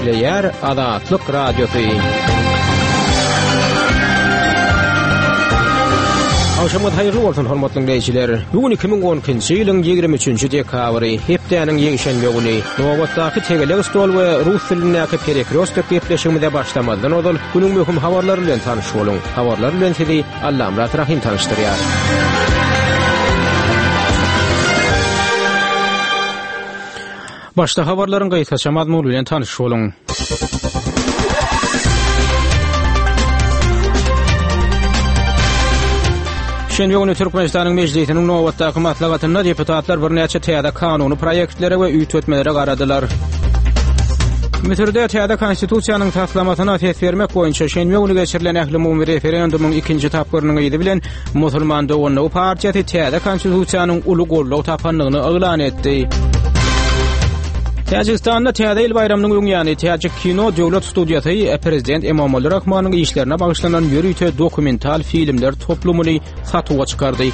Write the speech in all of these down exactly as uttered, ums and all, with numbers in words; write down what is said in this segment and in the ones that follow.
Eşleyer Azatlyk Radiosu. Akşamda hayırlı olsun hormatly dinleyijiler. Bugün iki bin on ikinji ýylyň ýygrimi üçinji dekabry, hepdeniň ýeňşenbe güni. Nowatdaky tegeleg stol we rus dilindäki perekrost gepleşigimizde başlamadan odal günüň möhüm habarlary bilen tanyş boluň. Habarlar bilen sizi Allamrat Rahim tanışdyrýar. Başta habarlaryň gaýtaça mazmuny bilen tanyş boluň. Şenbe günü Türkmenistanyň mejlisiniň nowatdaky maslahatyna deputatlar bir näçe täze kanuny proýektlere we üýtmetmelere garadylar. Mitürde täze konstitusiýanyň taslamatyna ses bermek boýunça şenbe günü geçirilen ähli umumy referendumuň ikinji tapgyrynyň ýyly bilen Musulman Dowlany partiýasy täze konstitusiýanyň uly gollaw tapanlygyny elan etdi. Täjikistanda täze ýyl bayramynyň öňýany Täjik kino döwlet studiýasy prezident Emomali Rahmanyň işlerine bagyşlanan ýörüýte dokumental filmler toplumyny satyga çykardy.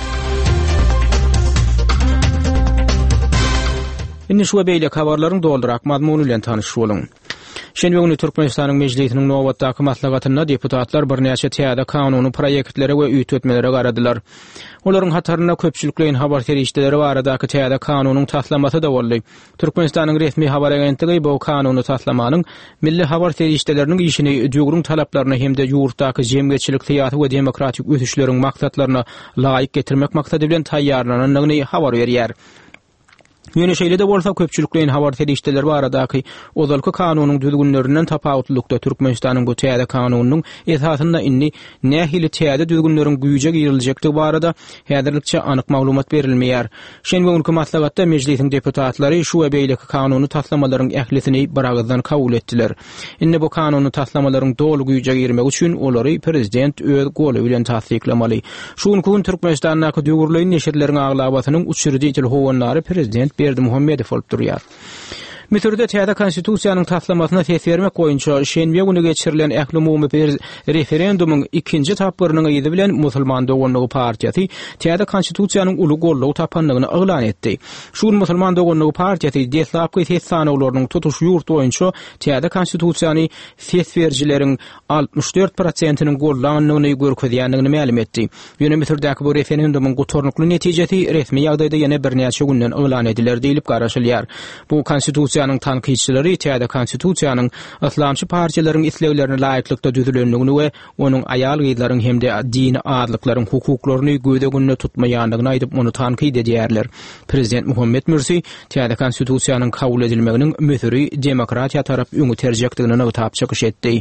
Indi şu beýle habarlaryň doldurak mazmuny bilen tanyş boluň. Şenbe günü Türkmenistanyň mejlisiniň nowatdaky maslahatyna deputatlar bir näçe täze kanuny proýektlere we üýtmetmelere garadylar. Olaryň hataryna köpçülikleýin habar terişdeleri baradaky täze kanunyň taslamasy da boldy. Türkmenistanyň resmi habar agentligi bu kanuny taslamanyň milli habar terişdeleriniň işini döwrüň talaplaryna hemde ýurtdaky jemgyçilik syýasy we demokratik ösüşleriň maksatlaryna laýyk getirmek maksady bilen taýýarlananyny habar berýär. Ýöne şeýle de bolsa köpçülikleýin habar terişdeleri baradaky ozalky kanunyň düzgünlerinden tapawutlykda Türkmenistanyň bu täze kanunynyň esasynda inni nähili täze düzgünleriň güýje giriljekligi barada häzirlikçe anyk maglumat berilmeýär. Şenbe günkü maslahatda mejlisiň deputatlary şu we beýleki kanuny taslamalaryň ählisini baragazdan kabul etdiler. Indi bu kanuny taslamalaryň dolu güýje girmek üçin olary prezident öz goly bilen tasdiklamaly. Şuňky Türkmenistanyň döwürleýin neşirleriň aglabatynyň uçurdy telefonnary prezident Berdi Muhammedow bolup durýar. Mitürde täze konstitusiýanyň taslamasyna ses bermek boýunça şenbe günü geçirilen ähli umumy referendumuň ikinji tapgyrynyň ýyly bilen Musulman Dowlany partiýasy täze konstitusiýanyň uly gollaw tapanlygyny elan etdi. Şu Musulman Dowlany partiýasy deslapky ses sanawlarynyň tutuş ýurt boýunça täze konstitusiýany ses berjileriň altmış dört prosentiniň gollanyny görkezýändigini ma'lum etdi. Ýöne mitürdäki bu referendumuň gotornukly netijesi resmi ýagdaýda ýene bir näçe günden elan ediler diýilip garaşylýar. Bu konstitusiýa Konstitusiýanyň tanqidçileri täze konstitusiýanyň islamçy partiýalaryň isleglerini laýyklykda düzülendigini we onuň aýal gyzlaryň hemde dini adlyklaryň hukuklaryny gödegünde tutmaýandygyny aýdyp onu tanqid edýärler. Prezident Muhammed Mursi täze konstitusiýanyň kabul edilmeginiň möhüri demokratiýa tarap öňü terjekdigini ýygyp çykyş etdi.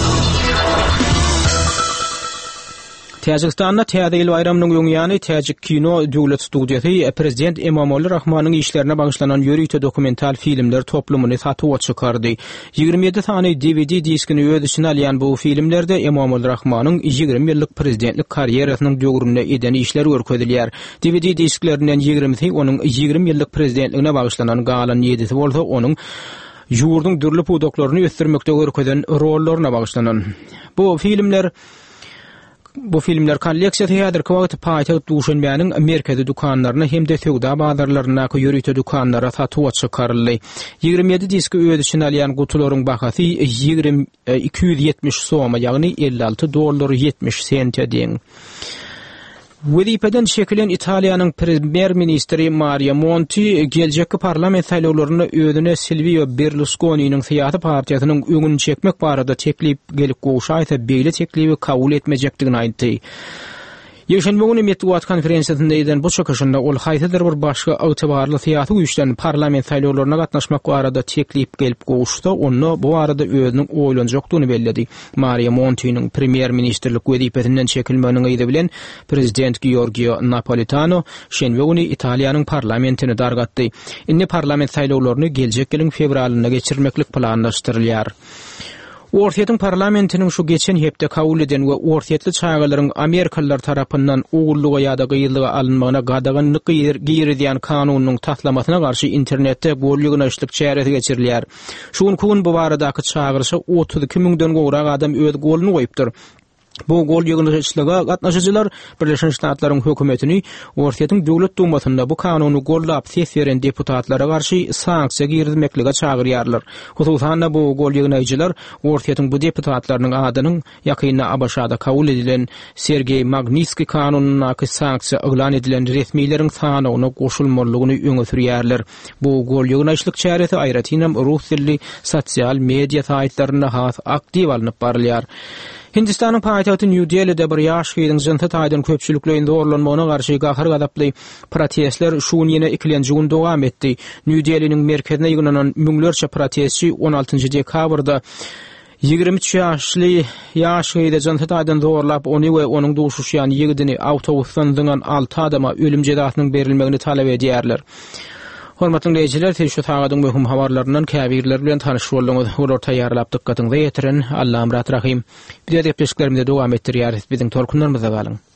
Täjikistanda täze ýyl bayramynyň öňýany Täjik kino döwlet studiýasy prezident Emomali Rahmanyň işlerine bagyşlanan ýörüýte dokumental filmler toplumyny satyga çykardy. ýygrimi ýedi sany D V D diskini öz içine alýan bu filmlerde Emomali Rahmanyň ýygrimi ýyllyk prezidentlik karýerasynyň döwründe eden işler görkezilýär. D V D disklerinden ýygrimi onuň ýygrimi ýyllyk prezidentligine bagyşlanan galan ýedisi bolsa onuň ýurdun dürli pudoklaryny ösdürmekde görkezen rollaryna bagyşlanan. Bu filmler Bu filmler kolleksiýasy häzirki wagtda paýtagat Duşanbeýanyň merkezi dukanlaryna hemde sowda bazarlaryna ýörüýte dukanlara satyga çykaryldy. ýygrimi ýedi diski öz içine alýan gutularyň bahasy ýygrimi iki ýüz ýetmiş so'ma, ýagny elli alty dollar ýetmiş sent ediň. Wezipeden şekilen Italiýanyň premier ministri Mario Monti geljekki parlament saýlawlaryna özüne Silvio Berlusconi'niň syýasy partiýasynyň öňüni çekmek barada teklip gelip goşaýsa beýle teklibi kabul etmejekdigini aýtdy. Ýeşenbe günü Metbuat konferensiýasynda eden bu çykyşynda ol haýsydyr bir başga ýetibarly syýasy güýçden parlament saýlawlaryna gatnaşmak barada teklip gelip goşdy, onu bu arada özüniň oýlanjakdygyny bellidi. Mario Monti'niň premier ministrlik wezipesinden çekilmegini ýyly bilen prezident Giorgio Napolitano şenbe günü Italiýanyň parlamentini dargatdy. Indi parlament saýlawlaryny geljek ýylyň fevralyna geçirmeklik planlaşdyrylýar. Ortiýetiň parlamentiniň şu geçen hepde kabul eden we ortiýetli çağalaryň Amerikalılar tarapyndan ugullyga ýa-da gyýylyga alynmagyna gadaganlyk giýirdiýän kanunyň taslamasyna garşy internetde gollygynaşlyk çäresi geçirilýär. Şuň kun bu baradaky çağırşa otuz iki miňden gowrak adam öz golunu goýupdyr. Bu gol ýygynlyşyga gatnaşyjylar Birleşen Ştatlaryň hökümetini Ortiýatyň Döwlet Dumasynda bu kanuny gollap ses beren deputatlara garşy sanksiýa girdimeklige çagyrýarlar. Hususan bu gol ýygynajylar Ortiýatyň bu deputatlarynyň adynyň ýakyna Abaşada kabul edilen Sergey Magnitsky kanunyna sanksiýa eglan edilen resmiýleriň sanawyna goşulmalygyny öňe sürýärler. Bu gol ýygynajylyk çäresi aýratynam rus dilli sosial media saýtlaryna has aktiv alınıp barylýar. Hindistanyň paýtagty New Delhi'de bir ýaş gyzyň jynty taýdan köpçülikleýinde orlanmagyna garşy gahar gadaply protestler şu ýene ikilenji gün dowam etdi. New Delhi'niň merkezine ýygynanan müňlerçe protestçi on altynjy dekabrda ýygrimi üç ýaşly ýaş gyzyň jynty taýdan zorlap ony we onuň duşuşýan ýigidini awtobusdan dıňan alty adama ölüm jezasynyň berilmegini talap edýärler. Hormatly dinleyijiler, şu tagadyň möhüm habarlaryndan käbirler bilen tanyş boldyňyz. Olar taýýarlap dykkatyňyzy ýetiren Allaham rahim. Bir de depleşiklerimizde dowam etdirýäris. Biziň tolkunlarymyza galyň.